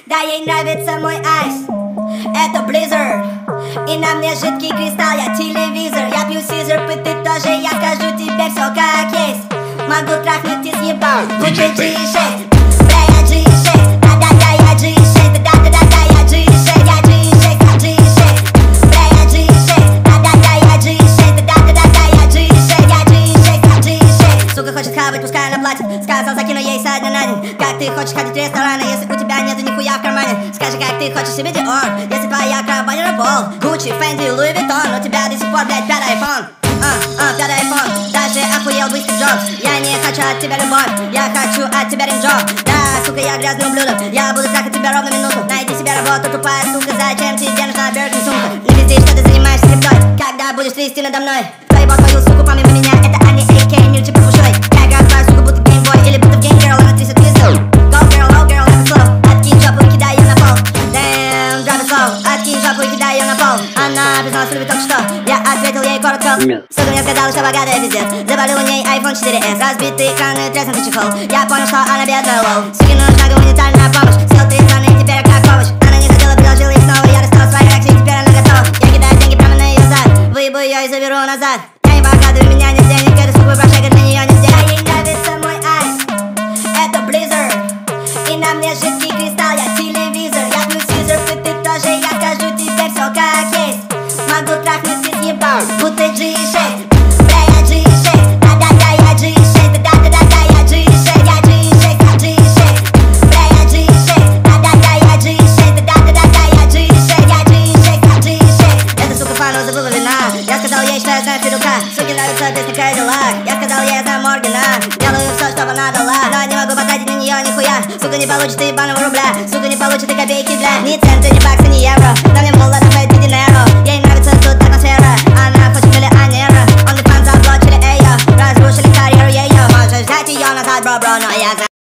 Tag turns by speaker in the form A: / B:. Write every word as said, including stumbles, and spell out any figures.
A: Да, ей нравится мой айс, это Blizzard. И на мне жидкий кристалл, я телевизор. Я пью сизер, ты тоже, я скажу тебе все как есть. Могу трахнуть и съебать, будто джи шесть. Бля, я джи шесть, да-да-да, я джи шесть. Да-да-да, я джи шесть, я джи шесть, я джи шесть. Бля, я джи шесть, да-да-да, я джи шесть. Да-да-да, я джи шесть, я джи шесть, я джи шесть. Сука хочет хавать, пускай она платит. Сказал, закину ей со дня на день. Как ты хочешь ходить в рестораны, если у тебя нету нихуя в кармане? Скажи, как ты хочешь себе Диор, если твоя крабба не работал. Гуччи, Фэнди, Луи Виттон, у тебя до сих пор, блядь, пятый айфон. А, а, пятый айфон, даже охуел бы Стив Джобс. Я не хочу от тебя любовь, я хочу от тебя ринджоп. Да, сука, я грязный ублюдок, я буду трахать тебя ровно минуту. Найди себе работу, тупая сука, зачем тебе нужна Бёркин сумка? Не пизди, что ты занимаешься криптой, когда будешь трясти надо мной. Проебал твою суку помимо меня, это а не эй кей, мир типа пушой. Я играю твою суку, будто геймбой, или будто в гейм girl, она трясет пизду. Go girl, oh girl, это slow, откинь жопу и кидай ее на пол. Damn, drop it slow, откинь жопу и кидай ее на пол. Она призналась, любит только что, я ответил ей коротко. Сука мне сказала, что богатая пиздец. Завалил у ней айфон четыре эс, разбитый экран и треснутый чехол. Я понял, что она бедная, лол. Суке нужна гуманитарная помощь, съел три страны, теперь как помощь. Она не хотела, предложила ей снова, я достал свои реакции, теперь она готова. Я кидаю деньги прямо на ее зад, выебу ее и заберу назад. Я не покладываю, меня нет денег, эту суку прошагать на нее не сделать. Ей нравится мой айс, это Blizzard. И на мне жидкий кристалл, я телевизор. Я пью сизер, ты тоже, я скажу тебе все как есть. Могу трахнуть и съебать, будто джи шесть. Бля, я джи шесть, да-да-да, я джи шесть. Да-да-да, я джи шесть, я джи шесть, я джи шесть. Бля, я джи шесть, да-да-да, я джи шесть. Да-да-да, я джи шесть, я джи шесть, я джи шесть. Эта сука фану забыла вина. Я сказал ей, что я знаю Федука. Суке нравится песня Кадиллак. Я сказал ей, я знаю Моргана. Делаю все, чтобы она дала, но не могу потратить на нее нихуя. Сука не получит и ебаного рубля, сука не получит и копейки, бля. Ни цента, ни бакса, ни евро, но мне мула давай пи динеро. Ей нравится тут атмосфера, она хочет миллионера. Он не фан заблочили ее, разрушили карьеру ее. Можешь взять ее назад, бро-бро, но я знаю.